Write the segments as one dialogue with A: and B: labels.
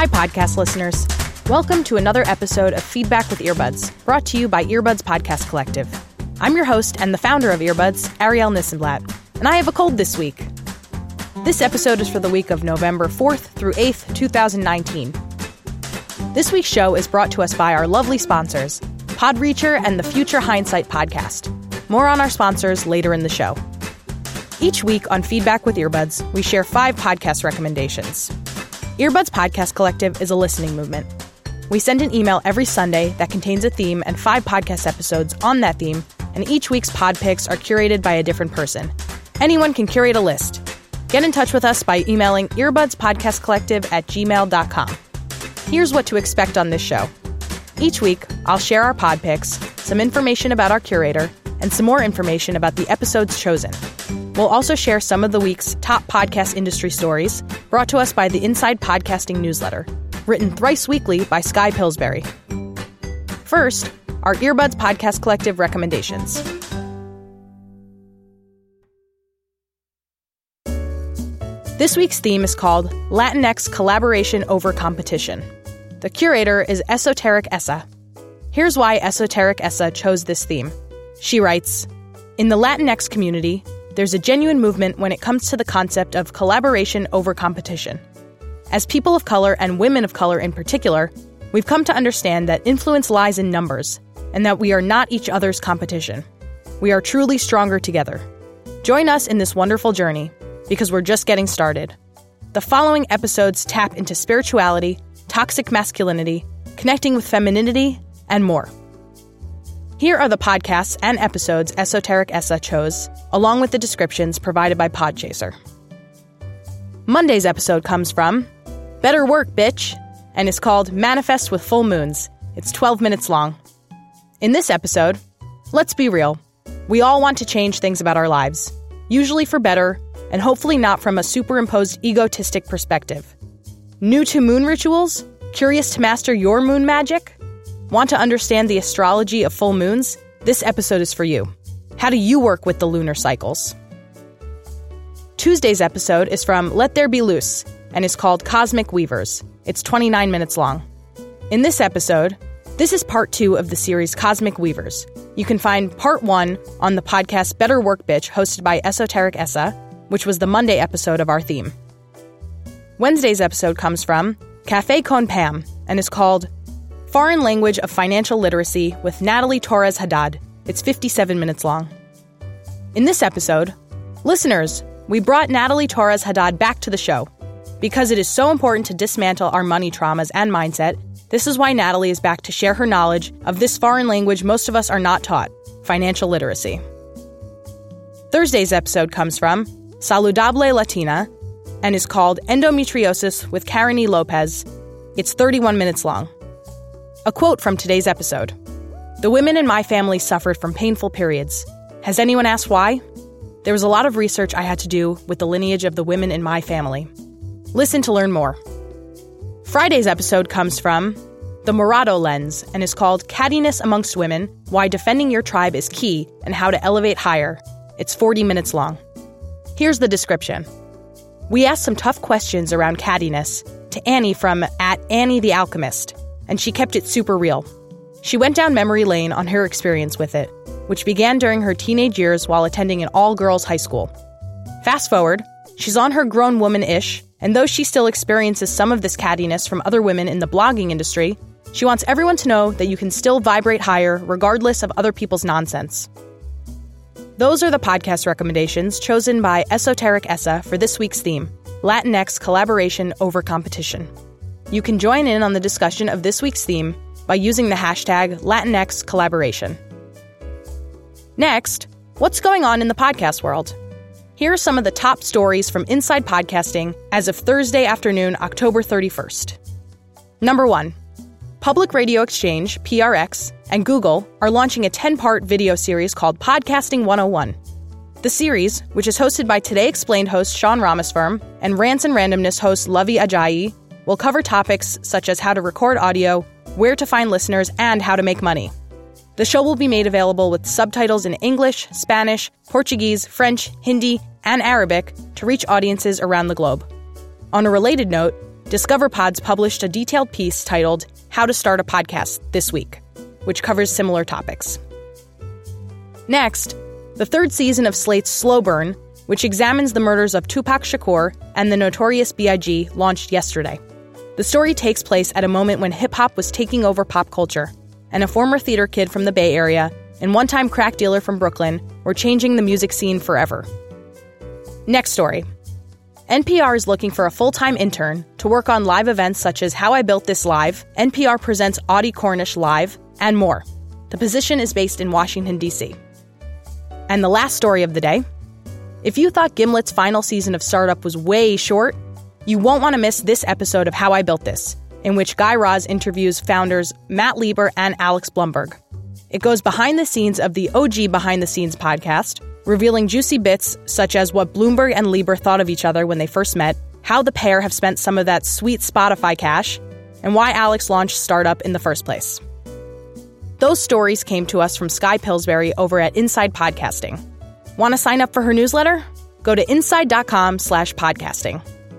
A: Hi, podcast listeners. Welcome to another episode of Feedback with Earbuds, brought to you by Earbuds Podcast Collective. I'm your host and the founder of Earbuds, Ariel Nissenblatt, and I have a cold this week. This episode is for the week of November 4th through 8th, 2019. This week's show is brought to us by our lovely sponsors, Podreacher and the Future Hindsight podcast. More on our sponsors later in the show. Each week on Feedback with Earbuds, we share 5 podcast recommendations. Earbuds Podcast Collective is a listening movement. We send an email every Sunday that contains a theme and 5 podcast episodes on that theme, and each week's pod picks are curated by a different person. Anyone can curate a list. Get in touch with us by emailing earbudspodcastcollective@gmail.com. Here's what to expect on this show. Each week, I'll share our pod picks, some information about our curator, and some more information about the episodes chosen. We'll also share some of the week's top podcast industry stories brought to us by the Inside Podcasting newsletter, written thrice weekly by Skye Pillsbury. First, our Earbuds Podcast Collective recommendations. This week's theme is called Latinx Collaboration Over Competition. The curator is Esoteric Essa. Here's why Esoteric Essa chose this theme. She writes, "In the Latinx community, there's a genuine movement when it comes to the concept of collaboration over competition. As people of color and women of color in particular, we've come to understand that influence lies in numbers and that we are not each other's competition. We are truly stronger together. Join us in this wonderful journey because we're just getting started." The following episodes tap into spirituality, toxic masculinity, connecting with femininity, and more. Here are the podcasts and episodes Esoteric Essa chose, along with the descriptions provided by Podchaser. Monday's episode comes from Better Work, Bitch, and is called Manifest with Full Moons. It's 12 minutes long. In this episode, let's be real. We all want to change things about our lives, usually for better, and hopefully not from a superimposed egotistic perspective. New to moon rituals? Curious to master your moon magic? Want to understand the astrology of full moons? This episode is for you. How do you work with the lunar cycles? Tuesday's episode is from Let There Be Loose and is called Cosmic Weavers. It's 29 minutes long. In this episode, this is part 2 of the series Cosmic Weavers. You can find part 1 on the podcast Better Work, Bitch, hosted by Esoteric Essa, which was the Monday episode of our theme. Wednesday's episode comes from Cafe Con Pam and is called Foreign Language of Financial Literacy with Natalie Torres Haddad. It's 57 minutes long. In this episode, listeners, we brought Natalie Torres Haddad back to the show. Because it is so important to dismantle our money traumas and mindset, this is why Natalie is back to share her knowledge of this foreign language most of us are not taught, financial literacy. Thursday's episode comes from Saludable Latina and is called Endometriosis with Karen E. Lopez. It's 31 minutes long. A quote from today's episode. "The women in my family suffered from painful periods. Has anyone asked why? There was a lot of research I had to do with the lineage of the women in my family. Listen to learn more." Friday's episode comes from The Morado Lens and is called Cattiness Amongst Women, Why Defending Your Tribe is Key and How to Elevate Higher. It's 40 minutes long. Here's the description. We asked some tough questions around cattiness to Annie from @Annie the Alchemist, and she kept it super real. She went down memory lane on her experience with it, which began during her teenage years while attending an all-girls high school. Fast forward, she's on her grown woman-ish, and though she still experiences some of this cattiness from other women in the blogging industry, she wants everyone to know that you can still vibrate higher regardless of other people's nonsense. Those are the podcast recommendations chosen by Esoteric Essa for this week's theme, Latinx Collaboration Over Competition. You can join in on the discussion of this week's theme by using the hashtag Latinx Collaboration. Next, what's going on in the podcast world? Here are some of the top stories from Inside Podcasting as of Thursday afternoon, October 31st. Number 1. Public Radio Exchange, PRX, and Google are launching a 10-part video series called Podcasting 101. The series, which is hosted by Today Explained host Sean Rameswaram and Rants and Randomness host Lovey Ajayi, will cover topics such as how to record audio, where to find listeners, and how to make money. The show will be made available with subtitles in English, Spanish, Portuguese, French, Hindi, and Arabic to reach audiences around the globe. On a related note, Discover Pods published a detailed piece titled How to Start a Podcast this week, which covers similar topics. Next, the third season of Slate's Slow Burn, which examines the murders of Tupac Shakur and the Notorious B.I.G., launched yesterday. The story takes place at a moment when hip-hop was taking over pop culture, and a former theater kid from the Bay Area and one-time crack dealer from Brooklyn were changing the music scene forever. Next story. NPR is looking for a full-time intern to work on live events such as How I Built This Live, NPR Presents Audie Cornish Live, and more. The position is based in Washington, D.C. And the last story of the day. If you thought Gimlet's final season of Startup was way short, you won't want to miss this episode of How I Built This, in which Guy Raz interviews founders Matt Lieber and Alex Blumberg. It goes behind the scenes of the OG Behind the Scenes podcast, revealing juicy bits such as what Bloomberg and Lieber thought of each other when they first met, how the pair have spent some of that sweet Spotify cash, and why Alex launched Startup in the first place. Those stories came to us from Skye Pillsbury over at Inside Podcasting. Want to sign up for her newsletter? Go to inside.com/podcasting.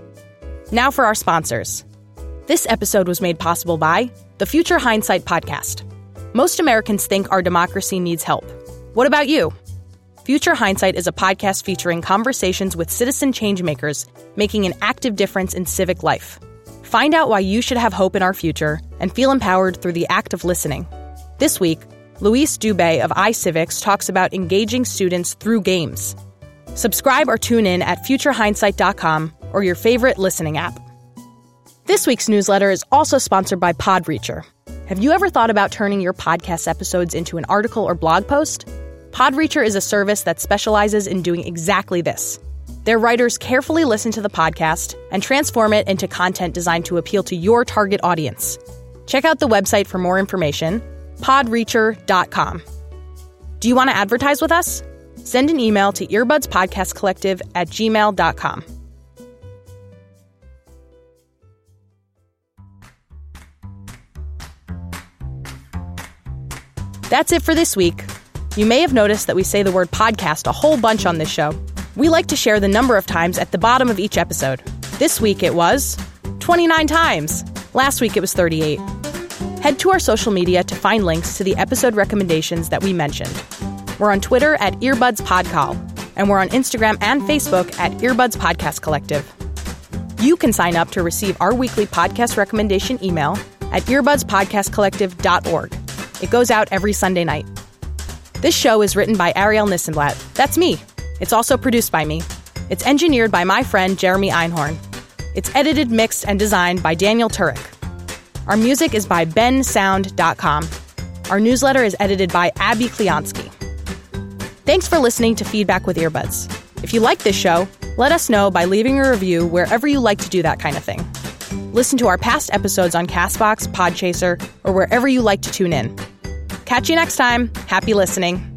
A: Now for our sponsors. This episode was made possible by the Future Hindsight Podcast. Most Americans think our democracy needs help. What about you? Future Hindsight is a podcast featuring conversations with citizen changemakers making an active difference in civic life. Find out why you should have hope in our future and feel empowered through the act of listening. This week, Luis Dubé of iCivics talks about engaging students through games. Subscribe or tune in at futurehindsight.com or your favorite listening app. This week's newsletter is also sponsored by Podreacher. Have you ever thought about turning your podcast episodes into an article or blog post? Podreacher is a service that specializes in doing exactly this. Their writers carefully listen to the podcast and transform it into content designed to appeal to your target audience. Check out the website for more information, podreacher.com. Do you want to advertise with us? Send an email to earbudspodcastcollective@gmail.com. That's it for this week. You may have noticed that we say the word podcast a whole bunch on this show. We like to share the number of times at the bottom of each episode. This week it was 29 times. Last week it was 38. Head to our social media to find links to the episode recommendations that we mentioned. We're on Twitter at EarbudsPodCall, and we're on Instagram and Facebook at Earbuds Podcast Collective. You can sign up to receive our weekly podcast recommendation email at earbudspodcastcollective.org. It goes out every Sunday night. This show is written by Ariel Nissenblatt. That's me. It's also produced by me. It's engineered by my friend Jeremy Einhorn. It's edited, mixed, and designed by Daniel Turek. Our music is by bensound.com. Our newsletter is edited by Abby Kleonsky. Thanks for listening to Feedback with Earbuds. If you like this show, let us know by leaving a review wherever you like to do that kind of thing. Listen to our past episodes on CastBox, Podchaser, or wherever you like to tune in. Catch you next time. Happy listening.